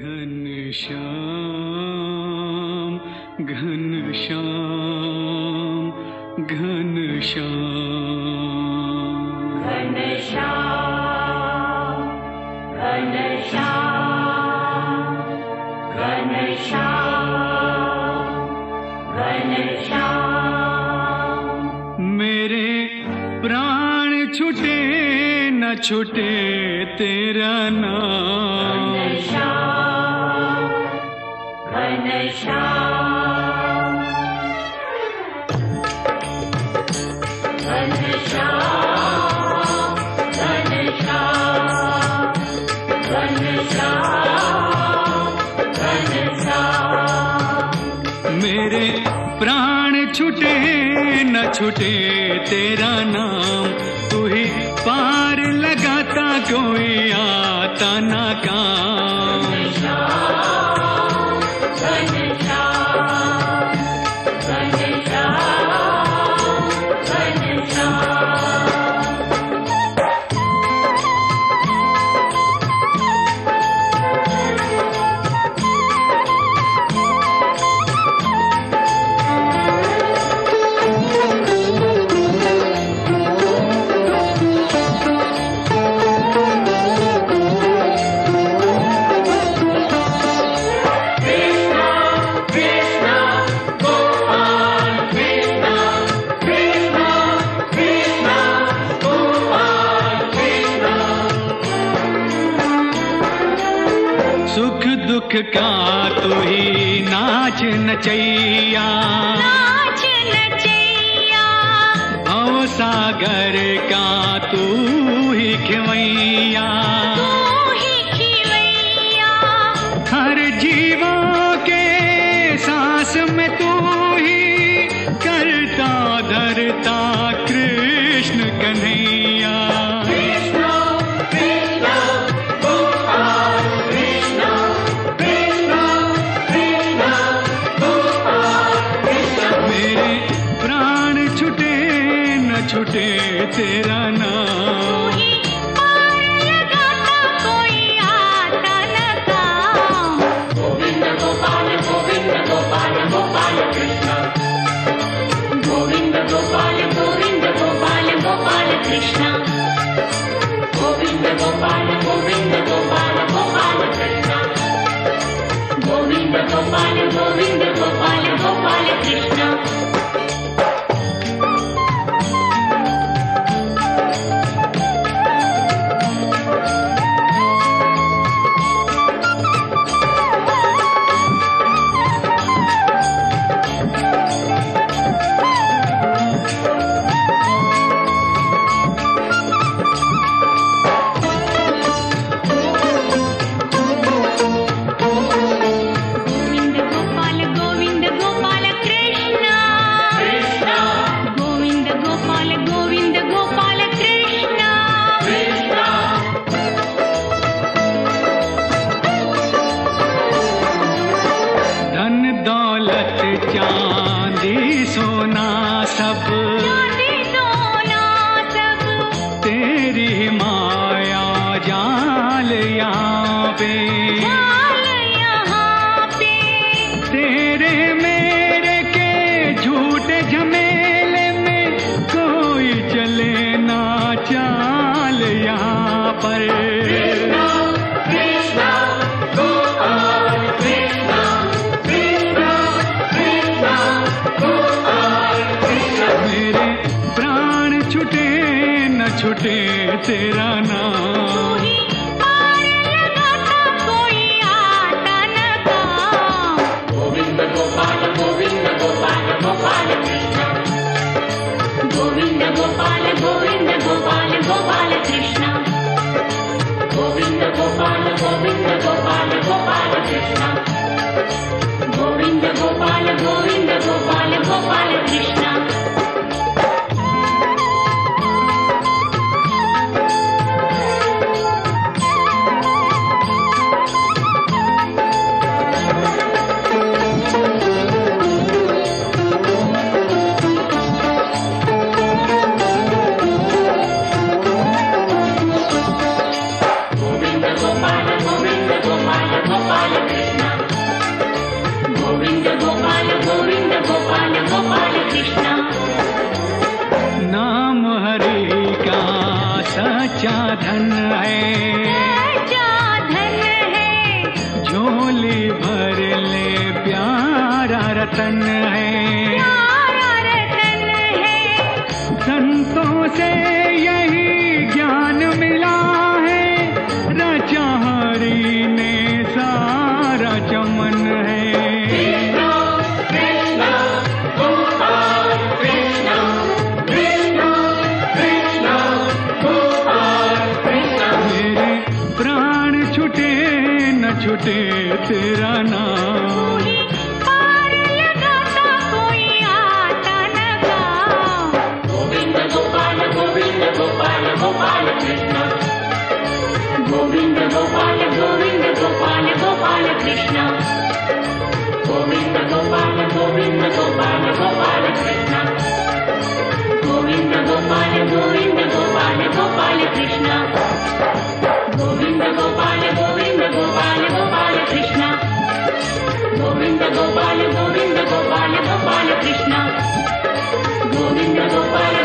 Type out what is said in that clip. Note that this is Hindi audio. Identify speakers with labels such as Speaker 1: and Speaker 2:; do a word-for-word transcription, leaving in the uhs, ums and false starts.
Speaker 1: घनश्याम घनश्याम घनश्याम
Speaker 2: घनश्याम घनश्याम घनश्याम घनश्याम।
Speaker 1: मेरे प्राण छूटे न छूटे तेरा नाम।
Speaker 2: घनश्याम घनश्याम घनश्याम घनश्याम घनश्याम घनश्याम।
Speaker 1: मेरे प्राण छूटे न छूटे तेरा नाम। तू ही पार लगाता कोई आता ना काम। सुख दुख का तू ही नाच नचैया।
Speaker 2: नाच नचैया
Speaker 1: भव सागर का तू ही खिवैया।
Speaker 2: तू ही खिवैया।
Speaker 1: हर जीवों के सांस में तू ही करता धरता कृष्ण कन्हैया। छूटे तेरा नाम।
Speaker 2: पार लगाता कोई आता न काम। गोविंद गोपाल गोविंद गोपाल गोपाल कृष्ण। गोविंद गोपाल गोविंद गोपाल गोपाल कृष्ण। गोविंद गोपाल गोविंद गोपाल गोपाल कृष्ण। गोविंद गोपाल गोविंद गोपाल गोपाल कृष्ण। चांदी सोना सब चांदी सोना सब
Speaker 1: तेरी माया जाल यहाँ पे।
Speaker 2: जाल यहाँ पे
Speaker 1: तेरे मेरे के झूठे झमेले में कोई चले ना चाल यहाँ पर। छूटे तेरा नाम।
Speaker 2: पार लगाता कोई आता न काम। गोविंद गोपाल गोविंद गोपाल गोपाल कृष्ण। गोविंद गोपाल गोविंद गोपाल गोपाल कृष्ण। गोविंद गोपाल गोविंद गोपाल गोपाल कृष्ण। गोविंद गोपाल गोविंद गोपाल गोपाल कृष्ण। Gopal
Speaker 1: सच्चा धन है, झोली भर ले प्यारा रतन है, प्यारा रतन है। संतों से यही ज्ञान मिला है, रचा हरि ने सारा चमन है। छुटे तेरा नाम, पार लगाता कोई आता न गाँव।
Speaker 2: गोविंद गोपाल गोविंद गोपाल गोपाल कृष्ण, गोविंद गोपाल गोविंद गोपाल गोपाल कृष्ण, गोविंद गोपाल गोविंद गोपाल गोपाल कृष्ण, गोविंद गोपाल गोविंद गोपाल गोपाल कृष्ण, गोविंद गोपाल गोविंद गोपाल गोपाल कृष्ण, गोविंद गोपाल गोविंद गोपाल गोपाल कृष्ण, गोविंद गोपाल